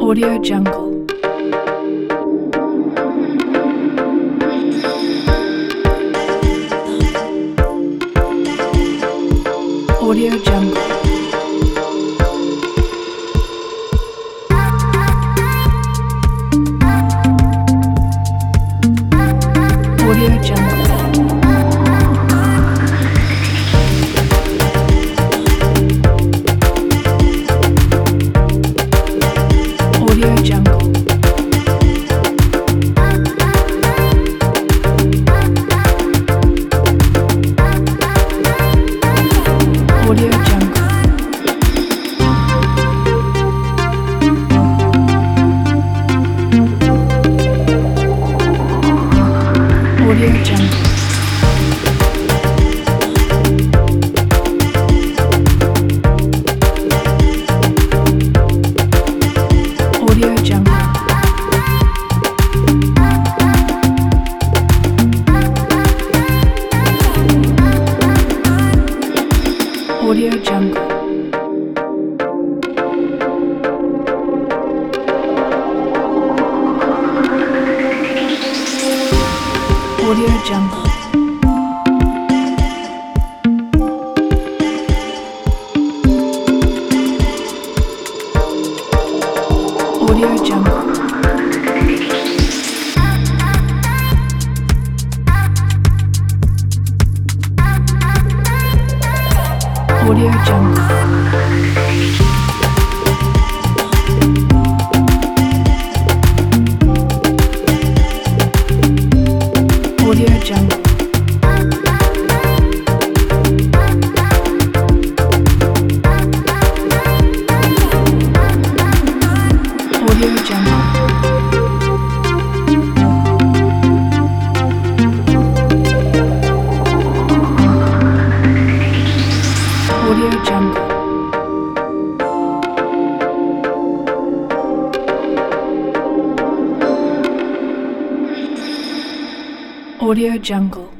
Audio Jungle. Audio Jungle. Audio Jungle. Audio Jungle. Audio Jungle. Audio Jungle. Audio Jungle. Audio Jungle. Audio Jungle. Audio Jungle. Audio Jungle. Audio Jungle. Audio Jungle. Audio Jungle. Audio Jungle.